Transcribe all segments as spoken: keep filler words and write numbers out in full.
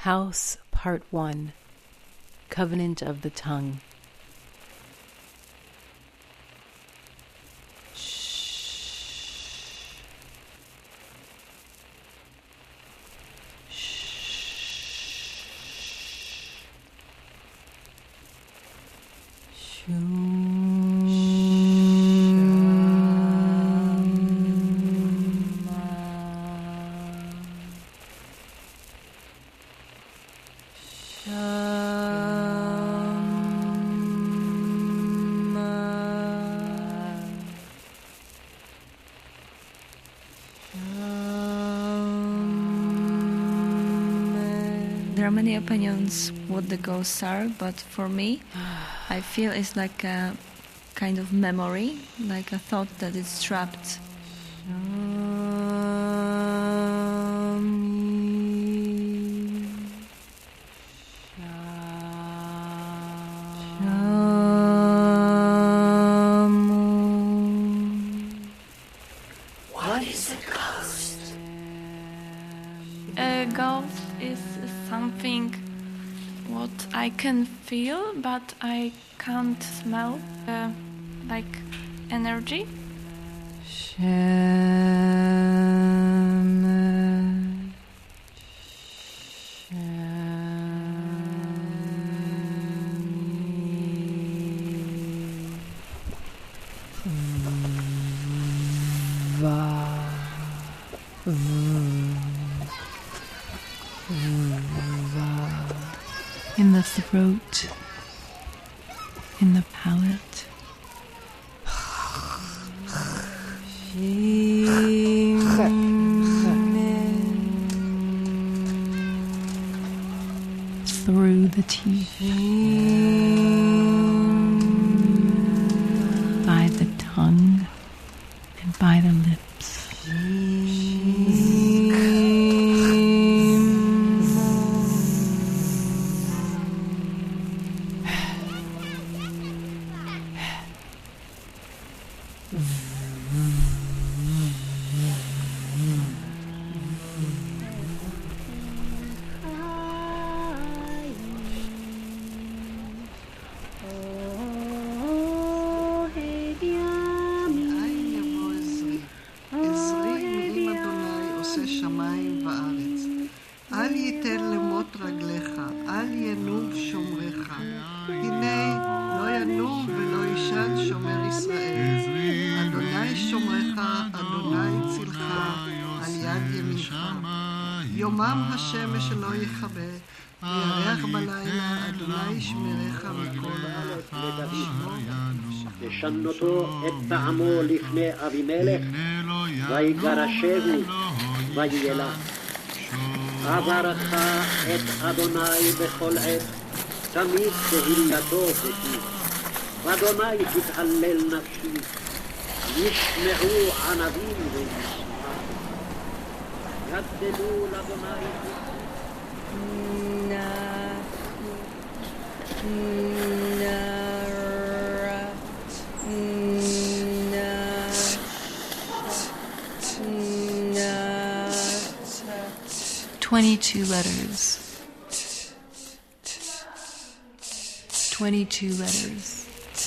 House, Part one. Covenant of the Tongue. There are many opinions what the ghosts are, but for me, I feel it's like a kind of memory, like a thought that is trapped. What is a ghost? A ghost is something what I can feel, but I can't smell, uh, like energy. In the throat, in the palate. Through the teeth. By the tongue and by the lips. אל ייתן למות רגליך, אל ינום שומרך. הנה לא ינום ולא ישן שומר ישראל. אדוני שומרך, אדוני צילך, על יד ימינך. יומם השמש לא יכבה, וירח בלילה, אדוני ישמרך מכל רע. לשנותו את טעמו לפני אבימלך, ויגרשהו ויילך. אברך את אדוני בכל עת, תמיד תהילתו בפיו. אדוני תתהלל נפשי, ישמעו ענבים וישמעו. ידדו לאדוני. Twenty-two letters. Twenty-two letters.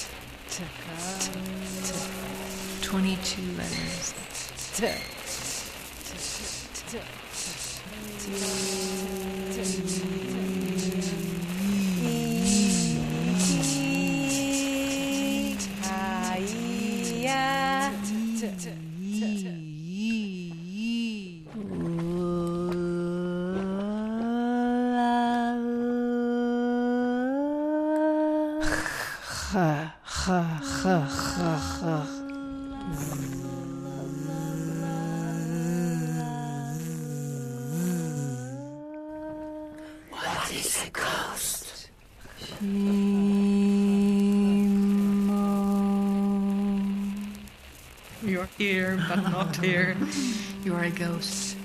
Twenty-two letters. Ha ha ha ha ha. What is a ghost? You're here, but not here. You're a ghost.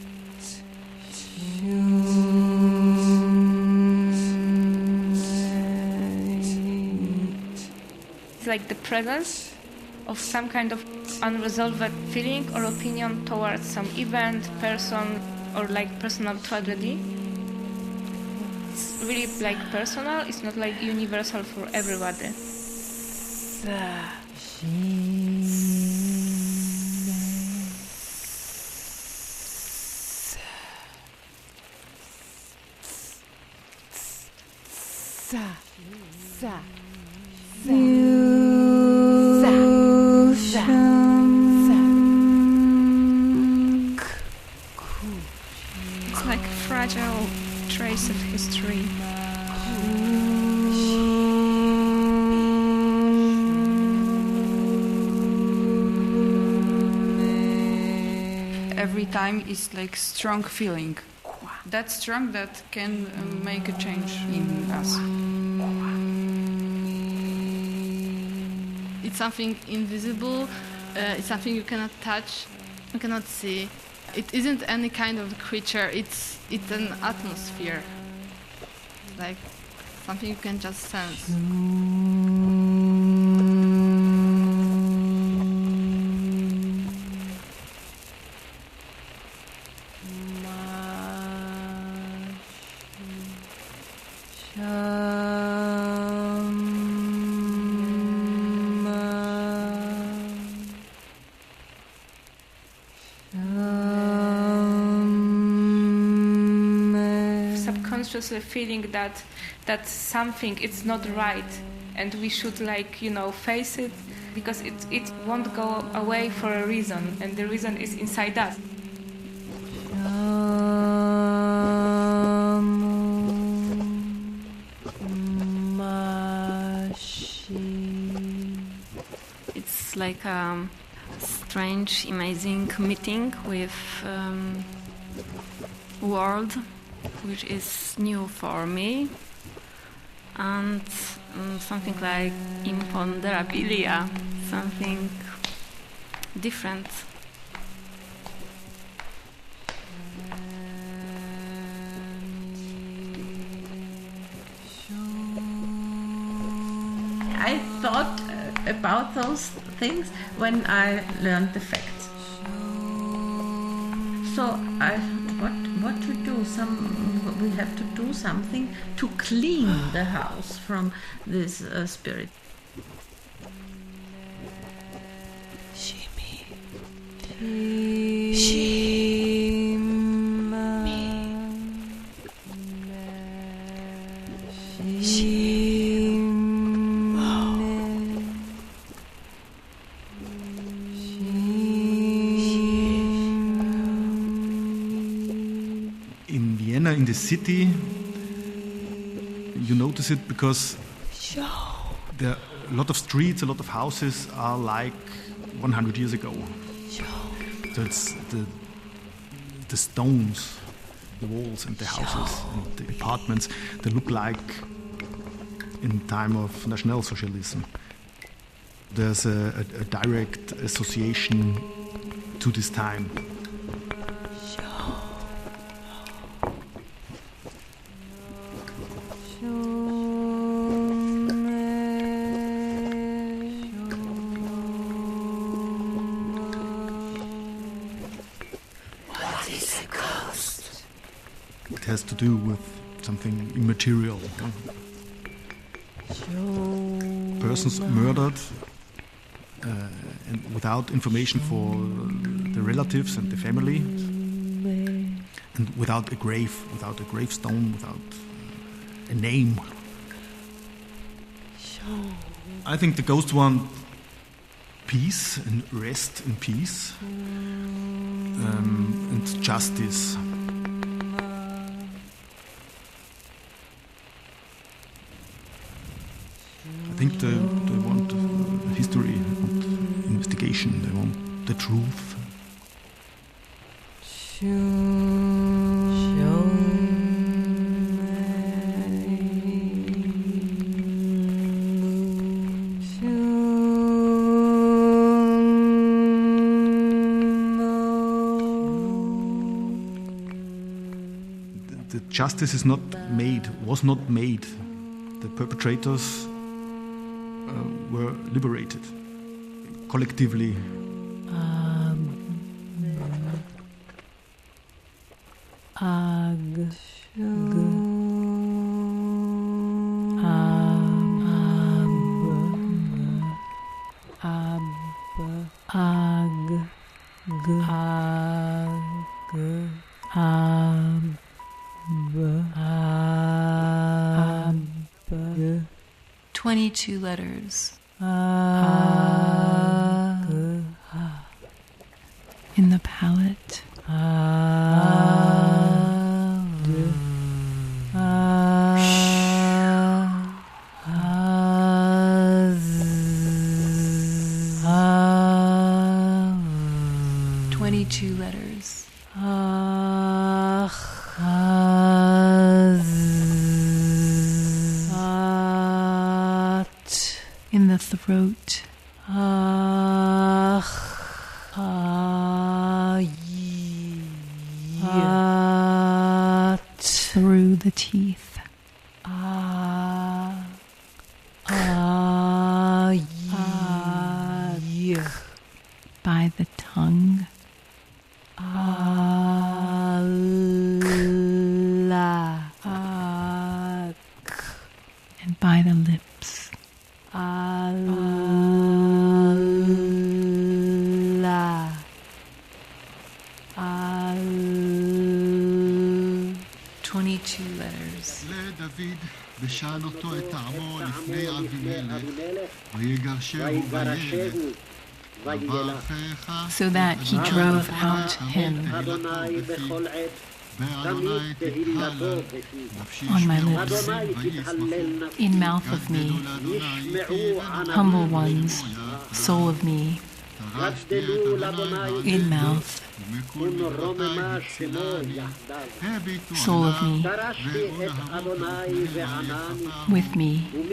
It's like the presence of some kind of unresolved feeling or opinion towards some event, person, or like personal tragedy. really like personal. It's not like universal for everybody. Sa, sa, It's like a fragile trace of history. Every time is like strong feeling. That strong that can uh, make a change in us. It's something invisible, uh, it's something you cannot touch, you cannot see. It isn't any kind of creature, it's, it's an atmosphere. Like something you can just sense. Subconsciously feeling that that something it's not right, and we should like you know face it, because it it won't go away for a reason, and the reason is inside us. It's like a strange, amazing meeting with um, world, which is new for me, and um, something like imponderabilia, something different. I thought uh, about those things when I learned the facts. So I, what what to do? Some we have to do something to clean the house from this uh, spirit. In Vienna, in the city, you notice it because there are a lot of streets, a lot of houses are like one hundred years ago. So it's the, the stones, the walls and the houses and the apartments, they look like in time of National Socialism. There's a, a, a direct association to this time. It has to do with something immaterial. Persons murdered uh, and without information for the relatives and the family, and without a grave, without a gravestone, without a name. I think the ghosts want peace and rest in peace um, and justice. I think they, they want uh, history, they want investigation, they want the truth. The justice is not made, was not made. The perpetrators uh, were liberated collectively. Ag. G. Ab. Ab. Twenty-two letters. Ab. In the palate. Twenty-two letters. In the throat. Through the teeth. By the tongue. And by the lips. Twenty-two letters. בשענותו את טעמו לפני אבימלך, ויגרשהו וילך. So that he drove out him on my lips, in mouth of me, humble ones, soul of me, in mouth, soul of me, with me,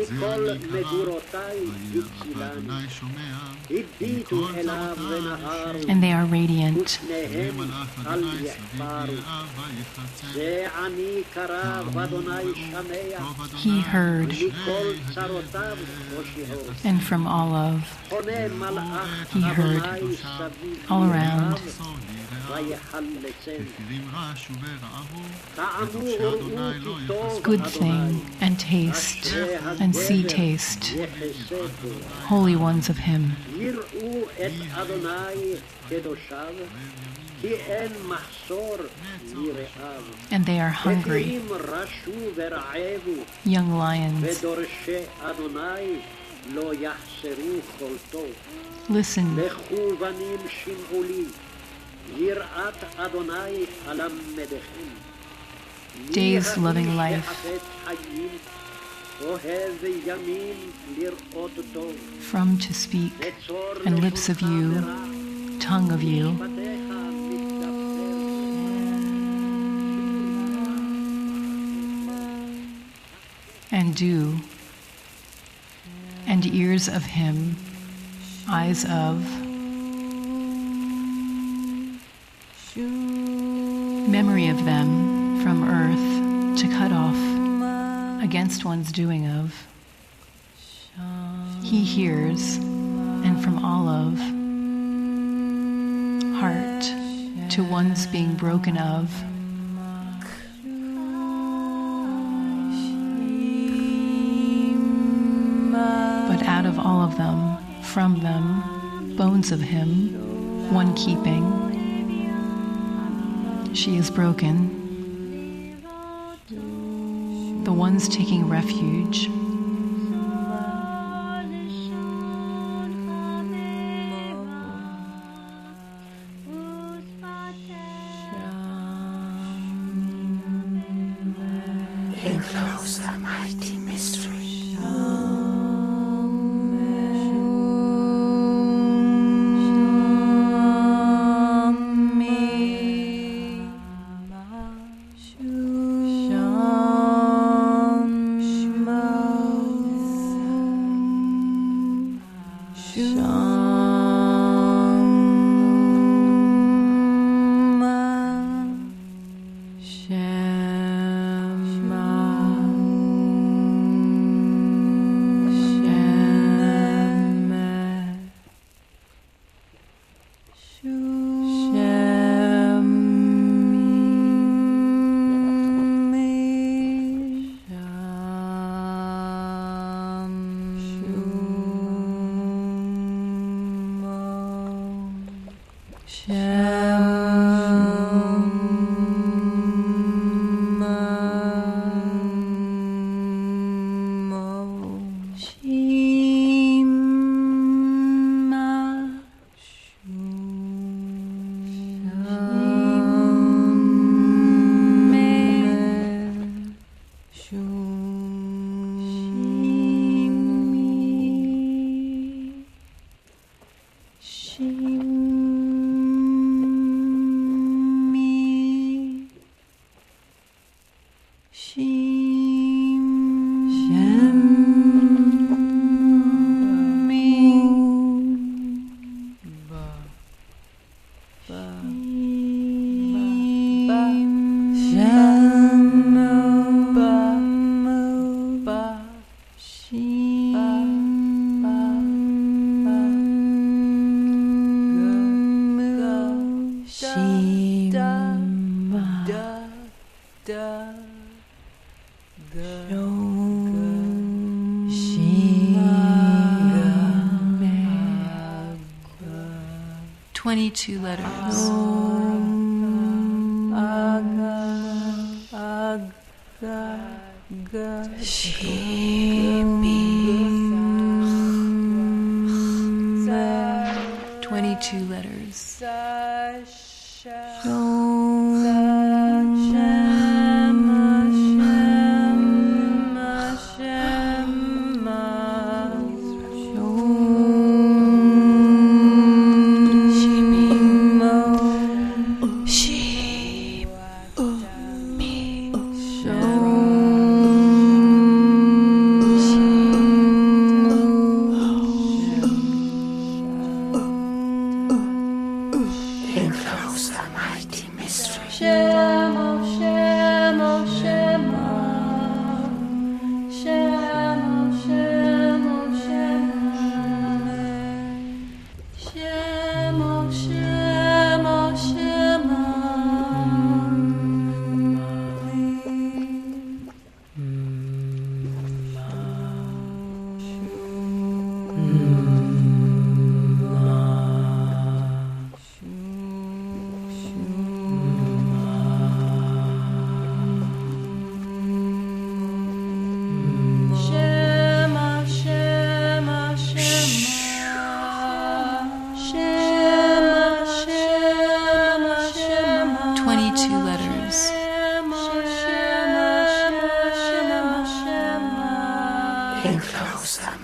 and they are radiant. He heard, and from all of, he heard, all around. Good thing, and taste, and see taste, holy ones of him. And they are hungry, young lions. Listen. Days loving life, from to speak, and lips of you, tongue of you. And do, and ears of him, eyes of, memory of them from earth to cut off against one's doing of. He hears, and from all of, heart to one's being broken of. But out of all of them, from them, bones of him, one keeping. She is broken. The ones taking refuge. Here flows the mighty mystery. Twenty-two letters. Twenty-two letters. Enclose the mighty mystery. Shema, Shema, Shema. Shema, Shema, Shema. Shema, Shema, Shema. Twenty-two letters. Enclose the